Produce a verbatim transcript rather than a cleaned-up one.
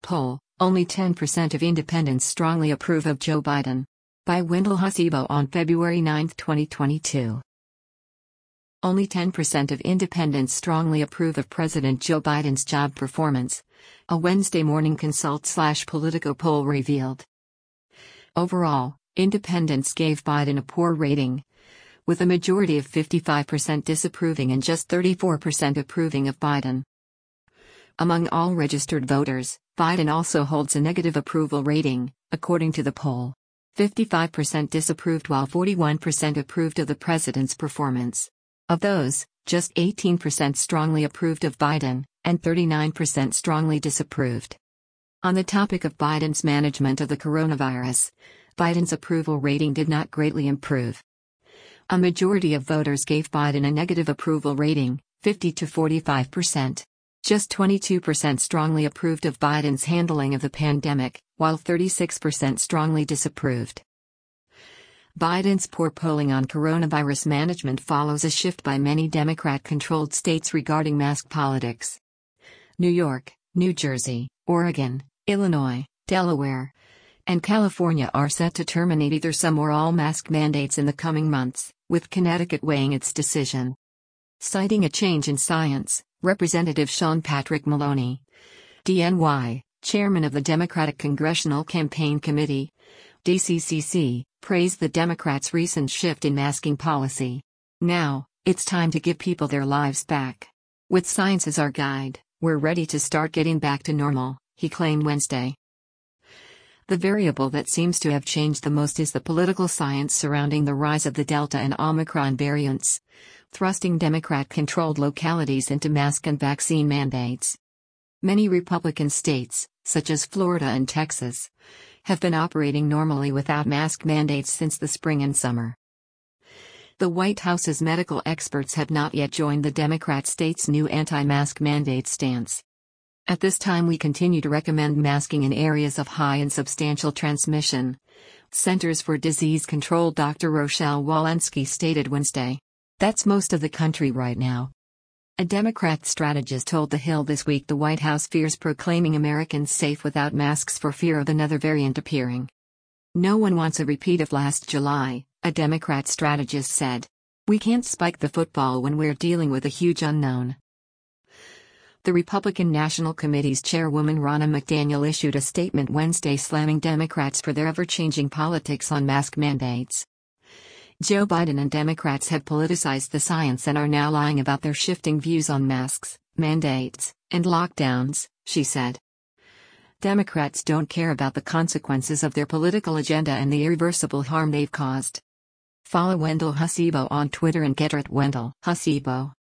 poll, only ten percent of independents strongly approve of Joe Biden. By Wendell Husibo on February ninth, twenty twenty-two. Only ten percent of independents strongly approve of President Joe Biden's job performance, a Wednesday Morning Consult slash Politico poll revealed. Overall, independents gave Biden a poor rating, with a majority of fifty-five percent disapproving and just thirty-four percent approving of Biden. Among all registered voters, Biden also holds a negative approval rating, according to the poll. fifty-five percent disapproved while forty-one percent approved of the president's performance. Of those, just eighteen percent strongly approved of Biden, and thirty-nine percent strongly disapproved. On the topic of Biden's management of the coronavirus, Biden's approval rating did not greatly improve. A majority of voters gave Biden a negative approval rating, fifty to forty-five percent. Just twenty-two percent strongly approved of Biden's handling of the pandemic, while thirty-six percent strongly disapproved. Biden's poor polling on coronavirus management follows a shift by many Democrat-controlled states regarding mask politics. New York, New Jersey, Oregon, Illinois, Delaware, and California are set to terminate either some or all mask mandates in the coming months, with Connecticut weighing its decision. Citing a change in science, Representative Sean Patrick Maloney, D N Y, chairman of the Democratic Congressional Campaign Committee, D C C C, praised the Democrats' recent shift in masking policy. Now, it's time to give people their lives back. With science as our guide, we're ready to start getting back to normal, he claimed Wednesday. The variable that seems to have changed the most is the political science surrounding the rise of the Delta and Omicron variants, thrusting Democrat-controlled localities into mask and vaccine mandates. Many Republican states, such as Florida and Texas, have been operating normally without mask mandates since the spring and summer. The White House's medical experts have not yet joined the Democrat states' new anti-mask mandate stance. At this time, we continue to recommend masking in areas of high and substantial transmission, Centers for Disease Control Doctor Rochelle Walensky stated Wednesday. That's most of the country right now. A Democrat strategist told The Hill this week the White House fears proclaiming Americans safe without masks for fear of another variant appearing. No one wants a repeat of last July, a Democrat strategist said. We can't spike the football when we're dealing with a huge unknown. The Republican National Committee's chairwoman Ronna McDaniel issued a statement Wednesday slamming Democrats for their ever-changing politics on mask mandates. Joe Biden and Democrats have politicized the science and are now lying about their shifting views on masks, mandates, and lockdowns, she said. Democrats don't care about the consequences of their political agenda and the irreversible harm they've caused. Follow Wendell Husibo on Twitter and get her at Wendell Husibo.